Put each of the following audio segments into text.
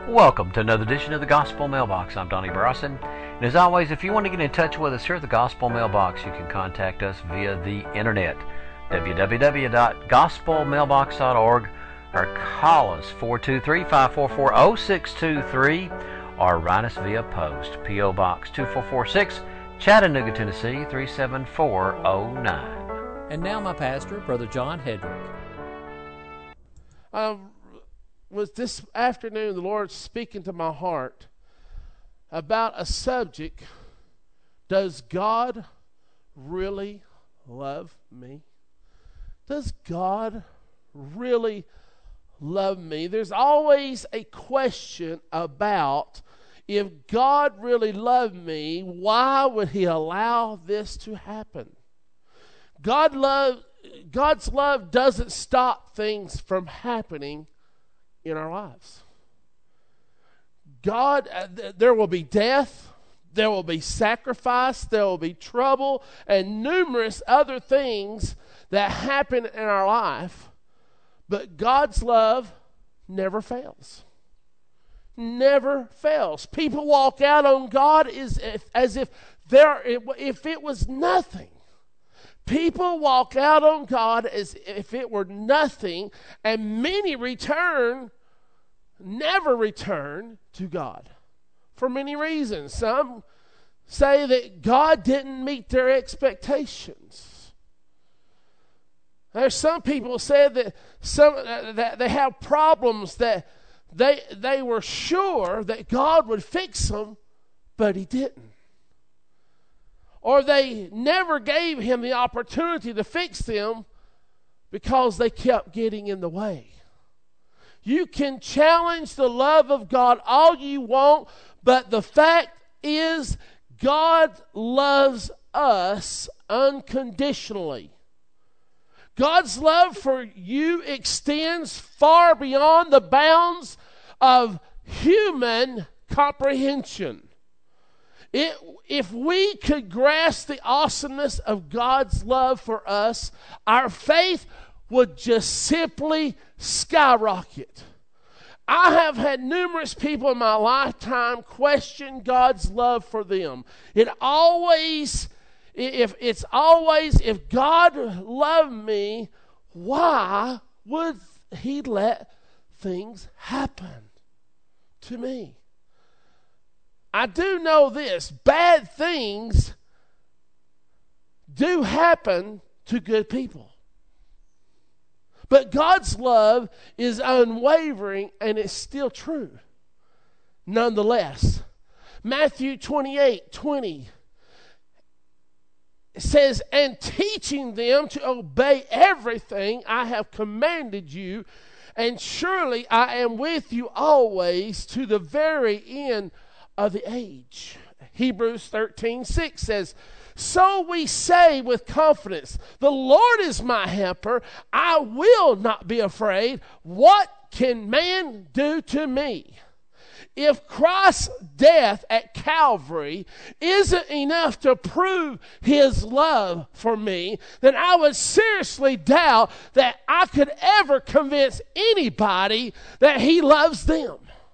Welcome to another edition of the Gospel Mailbox. I'm Donnie Brosson. And as always, if you want to get in touch with us here at the Gospel Mailbox, you can contact us via the internet, www.gospelmailbox.org, or call us 423-544-0623, or write us via post, P.O. Box 2446, Chattanooga, Tennessee 37409. And now my pastor, Brother John Hedrick. Was this afternoon the Lord speaking to my heart about a subject: does God really love me? Does God really love me? There's always a question about, if God really loved me, why would he allow this to happen? God's love doesn't stop things from happening in our lives. There will be death, there will be sacrifice, there will be trouble, and numerous other things that happen in our life, but God's love never fails. Never fails. People walk out on God as if it was nothing. People walk out on God as if it were nothing, and many never return to God for many reasons. Some say that God didn't meet their expectations. There's some people said that that they have problems that they were sure that God would fix them, but he didn't. Or they never gave him the opportunity to fix them because they kept getting in the way. You can challenge the love of God all you want, but the fact is, God loves us unconditionally. God's love for you extends far beyond the bounds of human comprehension. If we could grasp the awesomeness of God's love for us, our faith would just simply skyrocket. I have had numerous people in my lifetime question God's love for them. If God loved me, why would he let things happen to me? I do know this: bad things do happen to good people. But God's love is unwavering, and it's still true nonetheless. Matthew 28:20 says, "And teaching them to obey everything I have commanded you, and surely I am with you always to the very end of the age." Hebrews 13:6 says, "So we say with confidence, the Lord is my helper. I will not be afraid. What can man do to me?" If Christ's death at Calvary isn't enough to prove his love for me, then I would seriously doubt that I could ever convince anybody that he loves them.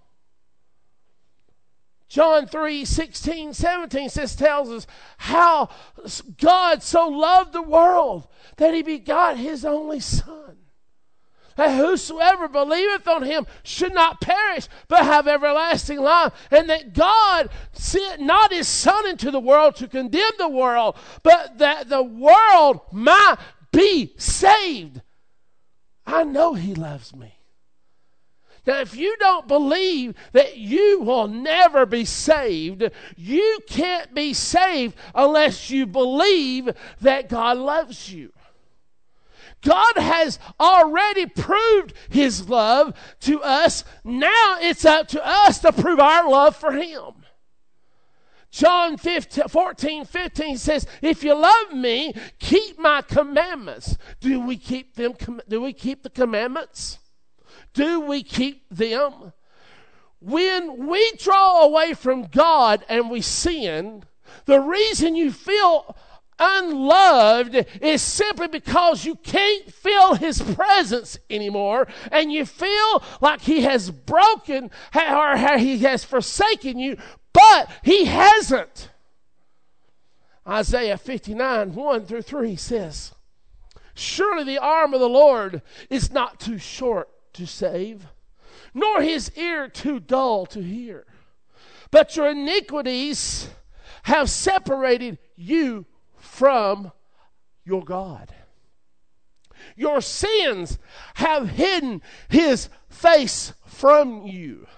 John 3:16-17 tells us how God so loved the world that he begot his only Son, that whosoever believeth on him should not perish but have everlasting life, and that God sent not his Son into the world to condemn the world, but that the world might be saved. I know he loves me. Now, if you don't believe that you will never be saved, you can't be saved unless you believe that God loves you. God has already proved his love to us. Now it's up to us to prove our love for him. John 14:15 says, "If you love me, keep my commandments." Do we keep them? Do we keep the commandments? Do we keep them? When we draw away from God and we sin, the reason you feel unloved is simply because you can't feel his presence anymore, and you feel like he has broken or he has forsaken you, but he hasn't. Isaiah 59, 1-3 says, "Surely the arm of the Lord is not too short to save, nor his ear too dull to hear. But your iniquities have separated you from your God. Your sins have hidden his face from you,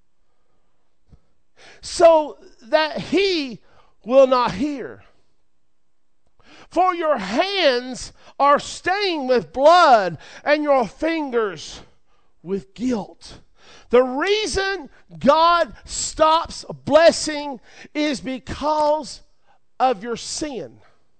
so that he will not hear. For your hands are stained with blood, and your fingers with guilt." The reason God stops blessing is because of your sin.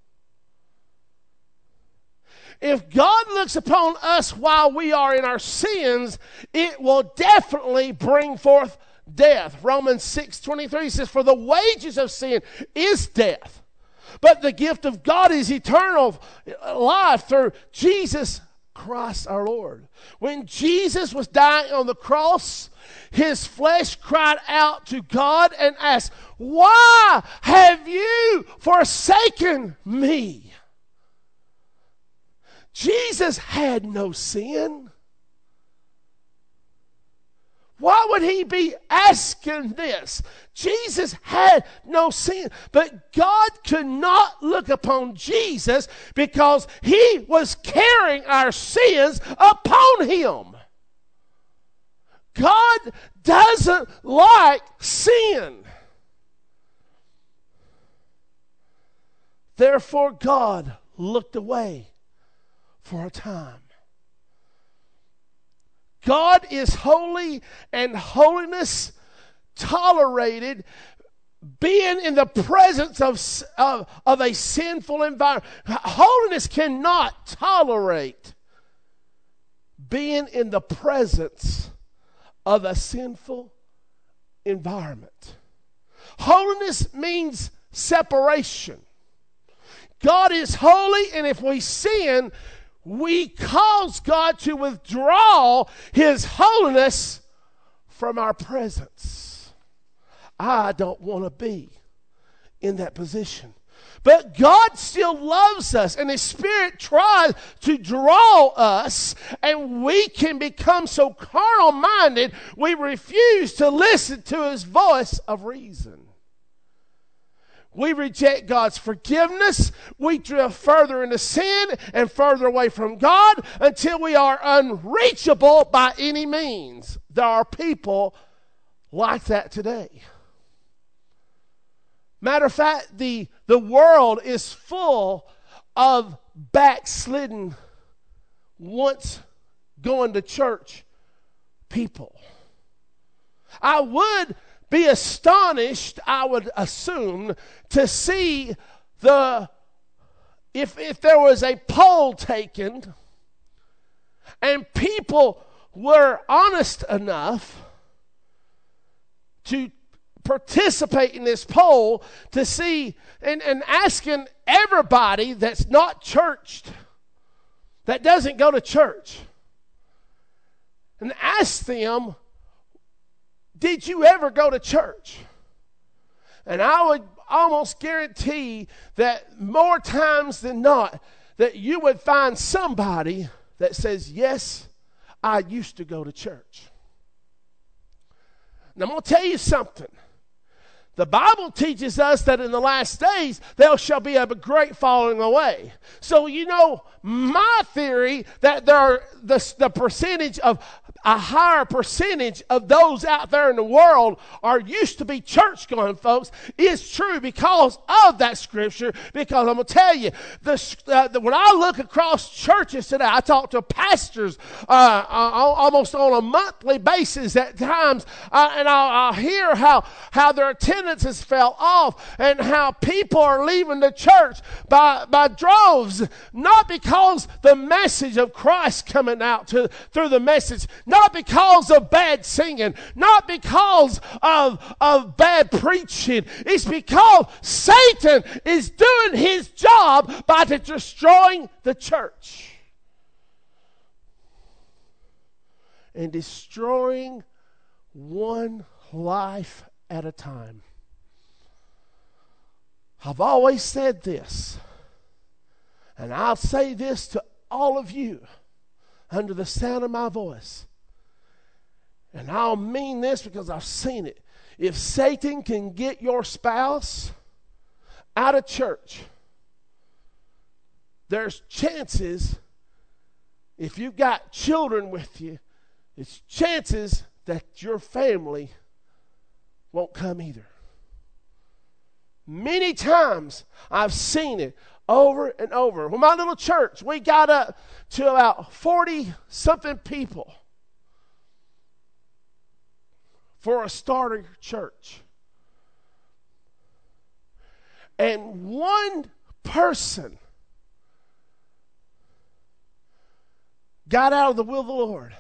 If God looks upon us while we are in our sins, it will definitely bring forth death. Romans 6:23 says, "For the wages of sin is death, but the gift of God is eternal life through Jesus Christ our Lord." When Jesus was dying on the cross, his flesh cried out to God and asked, "Why have you forsaken me?" Jesus had no sin. Why would he be asking this? Jesus had no sin. But God could not look upon Jesus because he was carrying our sins upon him. God doesn't like sin. Therefore, God looked away for a time. God is holy, and holiness tolerated being in the presence of a sinful environment. Holiness cannot tolerate being in the presence of a sinful environment. Holiness means separation. God is holy, and if we sin, we cause God to withdraw his holiness from our presence. I don't want to be in that position. But God still loves us, and his Spirit tries to draw us, and we can become so carnal-minded we refuse to listen to his voice of reason. We reject God's forgiveness. We drift further into sin and further away from God until we are unreachable by any means. There are people like that today. Matter of fact, the world is full of backslidden, once going to church people. I would be astonished, I would assume, to see if there was a poll taken and people were honest enough to participate in this poll to see and asking everybody that's not churched, that doesn't go to church, and ask them, did you ever go to church? And I would almost guarantee that more times than not that you would find somebody that says, yes, I used to go to church. Now I'm going to tell you something. The Bible teaches us that in the last days there shall be a great falling away. So you know my theory that there are the percentage of a higher percentage of those out there in the world are used to be church going folks is true because of that scripture. Because I'm going to tell you, when I look across churches today, I talk to pastors almost on a monthly basis at times, and I'll hear how their attendance has fell off and how people are leaving the church by droves, not because the message of Christ coming out through the message, not because of bad singing, not because of bad preaching. It's because Satan is doing his job by destroying the church and destroying one life at a time. I've always said this, and I'll say this to all of you under the sound of my voice. And I'll mean this because I've seen it. If Satan can get your spouse out of church, there's chances, if you've got children with you, it's chances that your family won't come either. Many times I've seen it over and over. Well, my little church, we got up to about 40-something people for a starter church. And one person got out of the will of the Lord.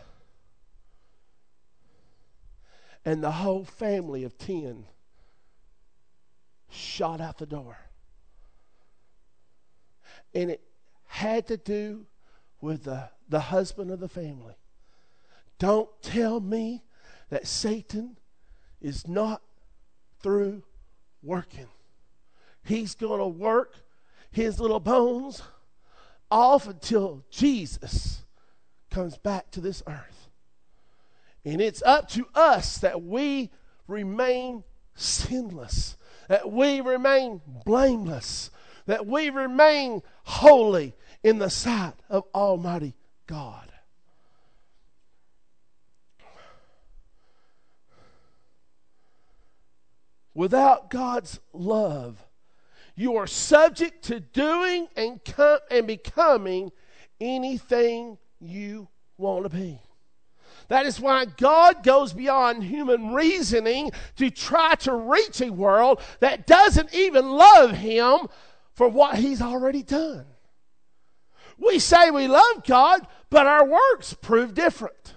And the whole family of 10 shot out the door. And it had to do with the husband of the family. Don't tell me that Satan is not through working. He's going to work his little bones off until Jesus comes back to this earth. And it's up to us that we remain sinless, that we remain blameless, that we remain holy in the sight of Almighty God. Without God's love, you are subject to doing and becoming anything you want to be. That is why God goes beyond human reasoning to try to reach a world that doesn't even love Him for what He's already done. We say we love God, but our works prove different.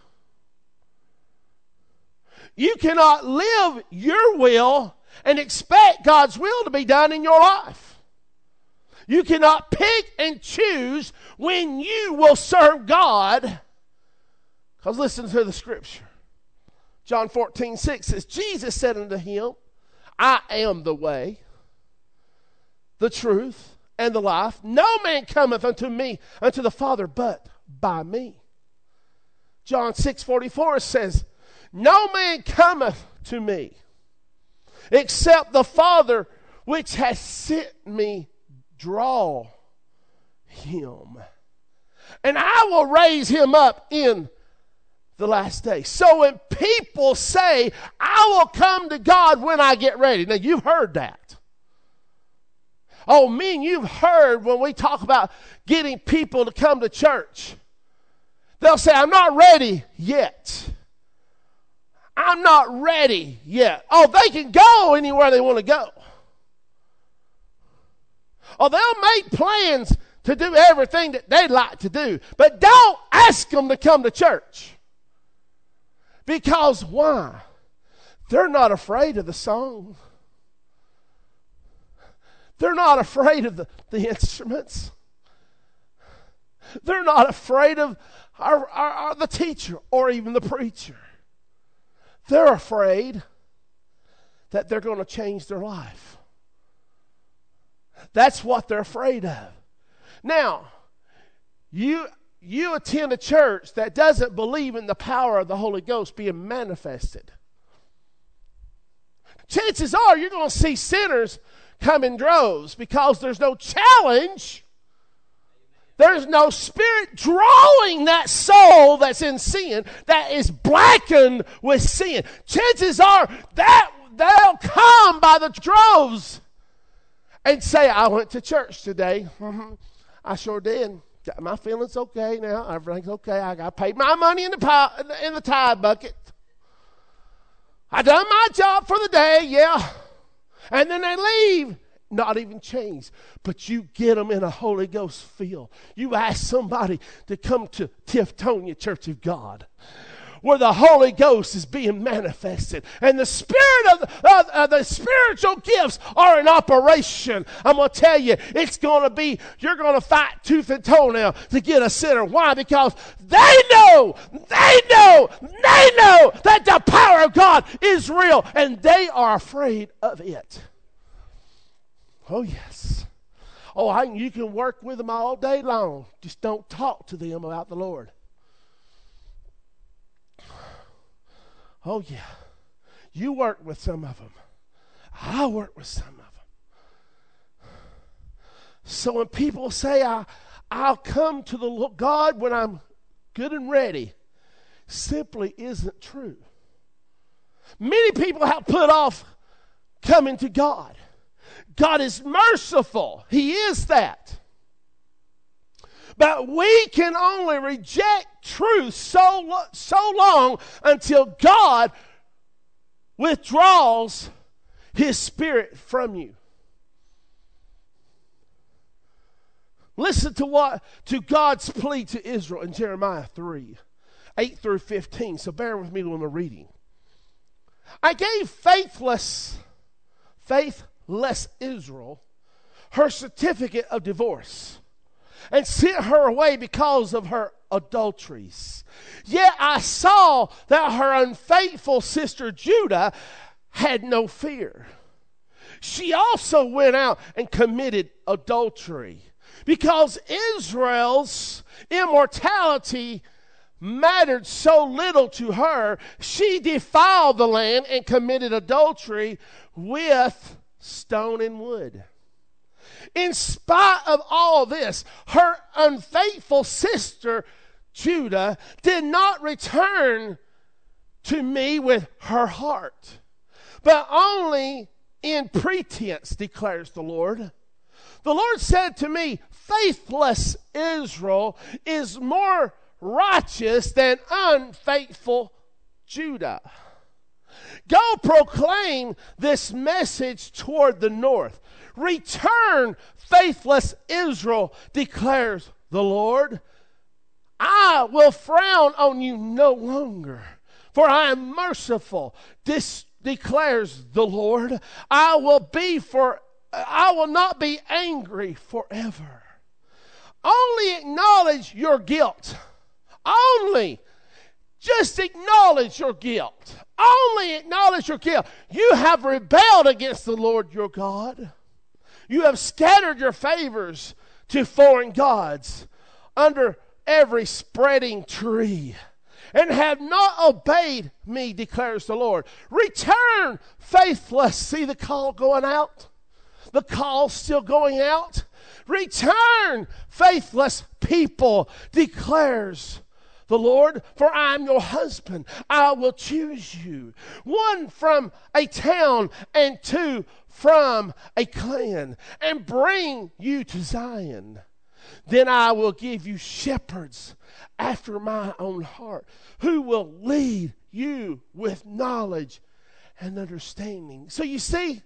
You cannot live your will and expect God's will to be done in your life. You cannot pick and choose when you will serve God. Because listen to the scripture. John 14:6 says, Jesus said unto him, I am the way, the truth, and the life. No man cometh unto me, unto the Father, but by me. John 6:44 says, no man cometh to me, except the Father which has sent me draw him. And I will raise him up in the last day. So when people say, I will come to God when I get ready. Now you've heard that. Oh, man, you've heard when we talk about getting people to come to church. They'll say, I'm not ready yet. I'm not ready yet. Oh, they can go anywhere they want to go. Oh, they'll make plans to do everything that they'd like to do. But don't ask them to come to church. Because why? They're not afraid of the song. They're not afraid of the instruments. They're not afraid of the teacher or even the preacher. They're afraid that they're going to change their life. That's what they're afraid of. Now, you attend a church that doesn't believe in the power of the Holy Ghost being manifested. Chances are you're going to see sinners come in droves because there's no challenge. There's no spirit drawing that soul that's in sin, that is blackened with sin. Chances are that they'll come by the droves and say, I went to church today. I sure did. My feelings okay now. Everything's okay. I got paid my money in the tithe bucket. I done my job for the day, yeah. And then they leave, not even changed. But you get them in a Holy Ghost feel. You ask somebody to come to Tiftonia Church of God. where the Holy Ghost is being manifested and the spirit of the spiritual gifts are in operation. I'm going to tell you, it's going to be, you're going to fight tooth and toe now to get a sinner. Why? Because they know that the power of God is real and they are afraid of it. Oh, yes. Oh, you can work with them all day long. Just don't talk to them about the Lord. Oh, yeah. You work with some of them. I work with some of them. So when people say, I'll come to the God when I'm good and ready, simply isn't true. Many people have put off coming to God. God is merciful. He is that. But we can only reject truth so long until God withdraws His Spirit from you. Listen to God's plea to Israel in Jeremiah 3:8 through 15. So bear with me when we're reading. I gave faithless Israel her certificate of divorce and sent her away because of her adulteries. Yet I saw that her unfaithful sister Judah had no fear. She also went out and committed adultery. Because Israel's immortality mattered so little to her, she defiled the land and committed adultery with stone and wood. In spite of all this, her unfaithful sister Judah did not return to me with her heart, but only in pretense, declares the Lord. The Lord said to me, faithless Israel is more righteous than unfaithful Judah. Go proclaim this message toward the north. Return, faithless Israel, declares the Lord. I will frown on you no longer, for I am merciful. This declares the Lord. I will not be angry forever. Only acknowledge your guilt. Just acknowledge your guilt. Only acknowledge your guilt. You have rebelled against the Lord your God. You have scattered your favors to foreign gods under every spreading tree, and have not obeyed me, declares the Lord. Return, faithless. See the call going out? The call still going out. Return, faithless people, declares the Lord, for I am your husband. I will choose you, one from a town and two from a clan, and bring you to Zion. Then I will give you shepherds after my own heart, who will lead you with knowledge and understanding. So you see,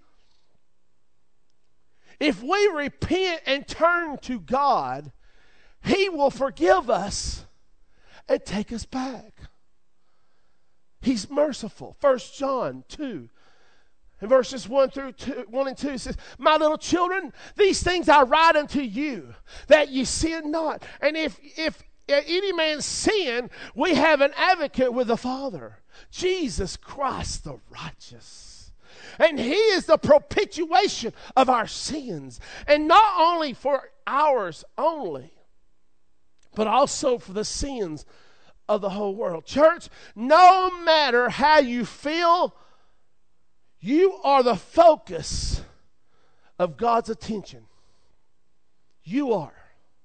if we repent and turn to God, He will forgive us and take us back. He's merciful. 1 John 2 and verses 1 and 2 says, my little children, these things I write unto you, that ye sin not. And if any man sin, we have an advocate with the Father, Jesus Christ the righteous. And He is the propitiation of our sins, and not only for ours only, but also for the sins of the whole world. Church, no matter how you feel, you are the focus of God's attention. You are.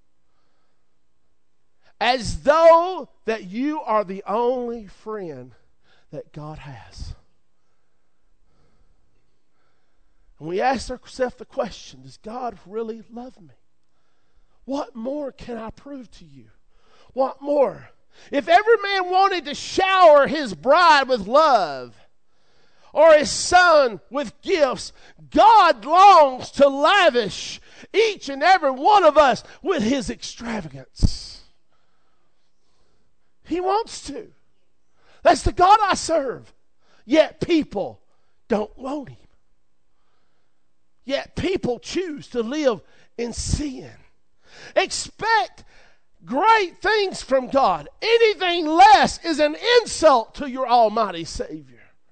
As though that you are the only friend that God has. And we ask ourselves the question, does God really love me? What more can I prove to you? What more? If every man wanted to shower his bride with love, or his son with gifts, God longs to lavish each and every one of us with His extravagance. He wants to. That's the God I serve. Yet people don't want him. Yet people choose to live in sin. Expect great things from God. Anything less is an insult to your almighty Savior.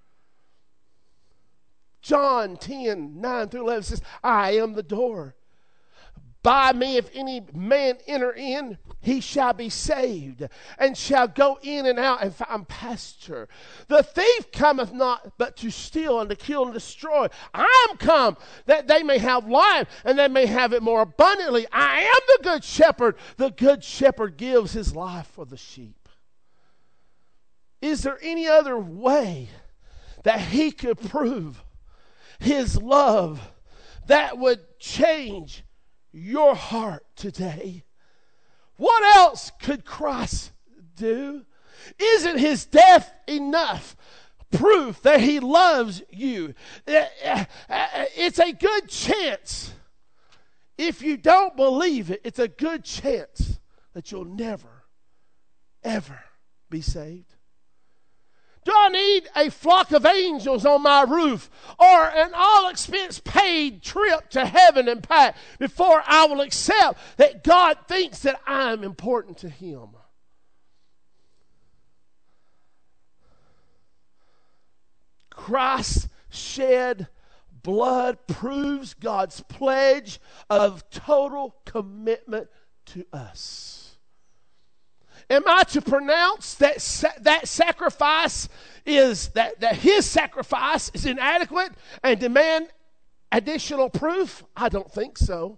John 10, 9 through 11 says, I am the door. By me, if any man enter in, he shall be saved, and shall go in and out and find pasture. The thief cometh not but to steal and to kill and destroy. I am come that they may have life, and they may have it more abundantly. I am the good shepherd. The good shepherd gives his life for the sheep. Is there any other way that he could prove his love that would change your heart today? What else could Christ do? Isn't his death enough proof that he loves you? It's a good chance. If you don't believe it, it's a good chance that you'll never, ever be saved. Do I need a flock of angels on my roof or an all-expense paid trip to heaven and back before I will accept that God thinks that I'm important to him? Christ's shed blood proves God's pledge of total commitment to us. Am I to pronounce that sacrifice is that his sacrifice is inadequate and demand additional proof? I don't think so.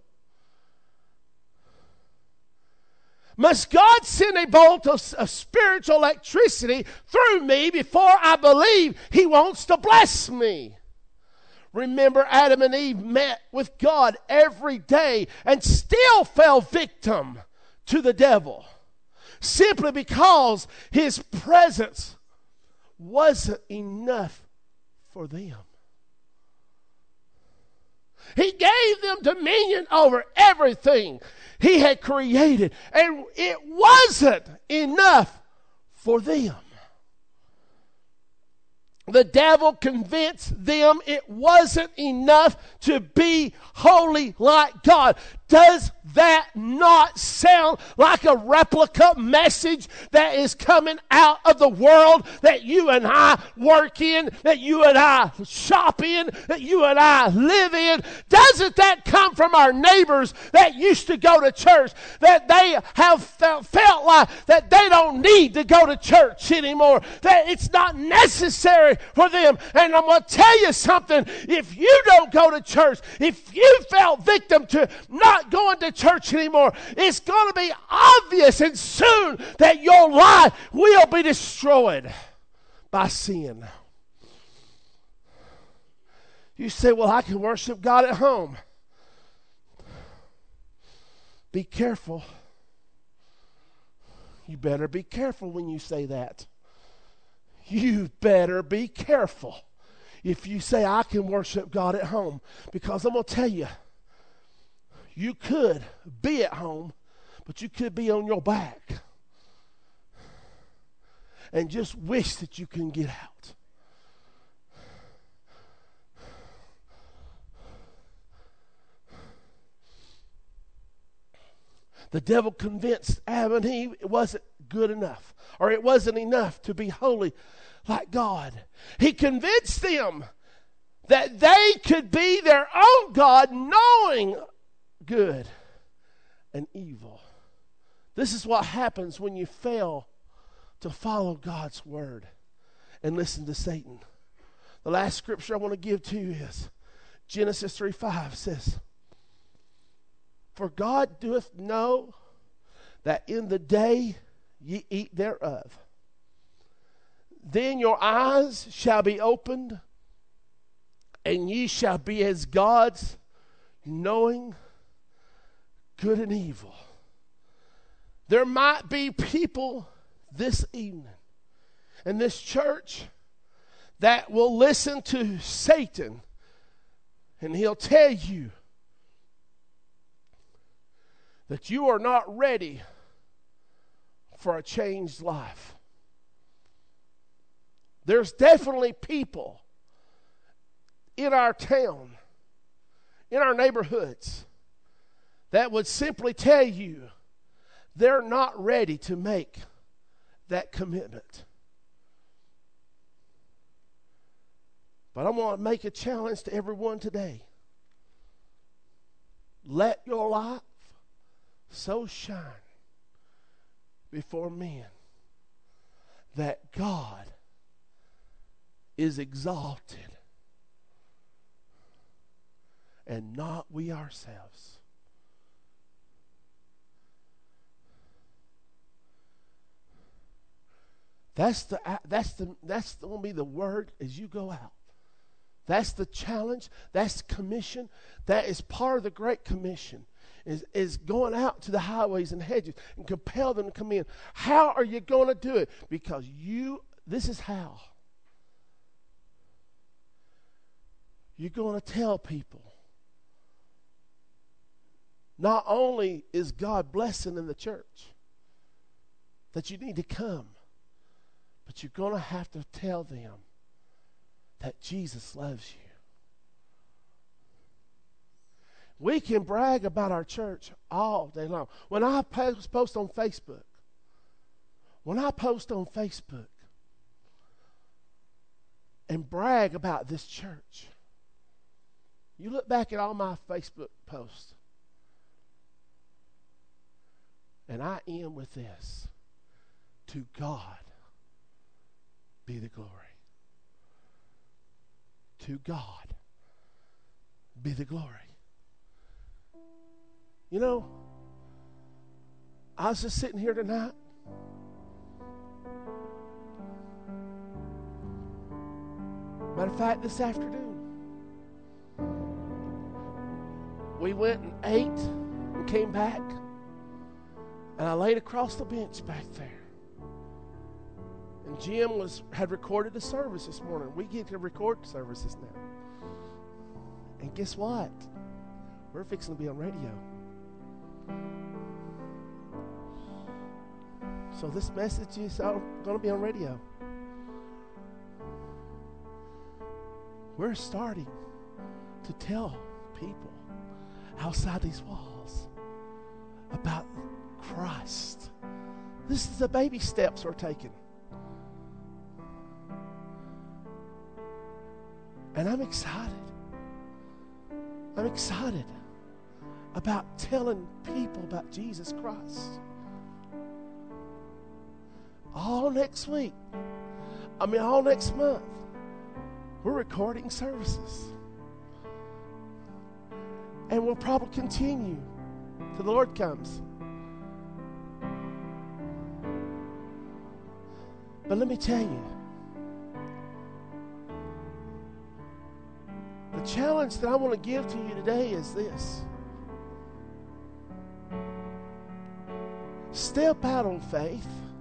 Must God send a bolt of spiritual electricity through me before I believe he wants to bless me? Remember, Adam and Eve met with God every day and still fell victim to the devil, simply because his presence wasn't enough for them. He gave them dominion over everything he had created, and it wasn't enough for them. The devil convinced them it wasn't enough to be holy like God. Does that not sound like a replica message that is coming out of the world that you and I work in, that you and I shop in, that you and I live in? Doesn't that come from our neighbors that used to go to church, that they have felt like that they don't need to go to church anymore, that it's not necessary for them? And I'm going to tell you something. If you don't go to church, if you fell victim to not going to church anymore, it's going to be obvious and soon that your life will be destroyed by sin. You say, well, I can worship God at home. Be careful. You better be careful when you say that. You better be careful if you say, I can worship God at home. Because I'm going to tell you, you could be at home, but you could be on your back and just wish that you can get out. The devil convinced Adam and Eve it wasn't good enough, or it wasn't enough to be holy like God. He convinced them that they could be their own God, knowing good and evil. This is what happens when you fail to follow God's word and listen to Satan. The last scripture I want to give to you is Genesis 3:5 says, for God doeth know that in the day ye eat thereof, then your eyes shall be opened, and ye shall be as gods, knowing good and evil. There might be people this evening in this church that will listen to Satan, and he'll tell you that you are not ready for a changed life. There's definitely people in our town, in our neighborhoods, that would simply tell you they're not ready to make that commitment. But I want to make a challenge to everyone today. Let your light so shine before men that God is exalted and not we ourselves. That's going to be the word as you go out. That's the challenge. That's the commission. That is part of the Great Commission, is going out to the highways and hedges and compel them to come in. How are you going to do it? Because this is how. You're going to tell people, not only is God blessing in the church that you need to come, but you're going to have to tell them that Jesus loves you. We can brag about our church all day long. When I post on Facebook, and brag about this church, you look back at all my Facebook posts, and I end with this: to God be the glory. To God be the glory. You know, I was just sitting here tonight. Matter of fact, this afternoon, we went and ate and came back, and I laid across the bench back there. And Jim had recorded the service this morning. We get to record services now. And guess what? We're fixing to be on radio. So this message is going to be on radio. We're starting to tell people outside these walls about Christ. This is the baby steps we're taking. And I'm excited. I'm excited about telling people about Jesus Christ. All next month, we're recording services. And we'll probably continue till the Lord comes. But let me tell you, the challenge that I want to give to you today is this. Step out on faith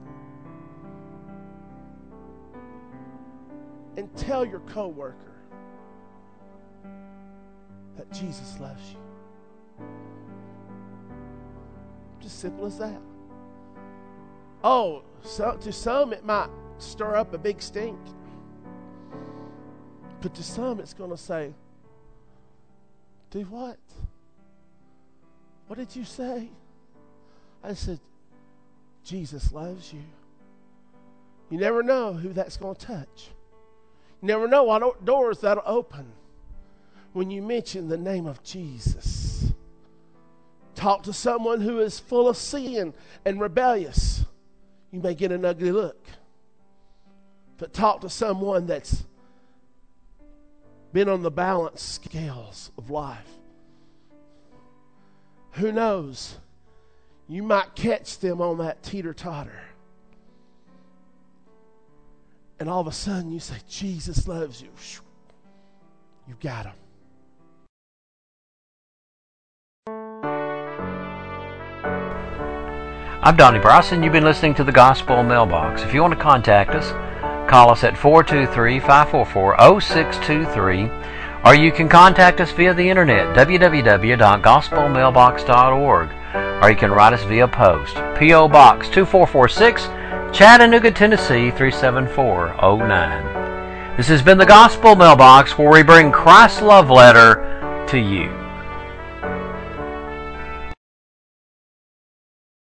and tell your coworker that Jesus loves you. Just simple as that. Oh, so to some it might stir up a big stink. But to some it's going to say, do what? What did you say? I said, Jesus loves you. You never know who that's going to touch. You never know what doors that'll open when you mention the name of Jesus. Talk to someone who is full of sin and rebellious. You may get an ugly look. But talk to someone that's been on the balance scales of life. Who knows? You might catch them on that teeter-totter. And all of a sudden you say, Jesus loves you. You got him. I'm Donnie Bryson. You've been listening to the Gospel Mailbox. If you want to contact us, call us at 423-544-0623, or you can contact us via the internet, www.gospelmailbox.org, or you can write us via post, P.O. Box 2446, Chattanooga, Tennessee 37409. This has been the Gospel Mailbox, where we bring Christ's love letter to you.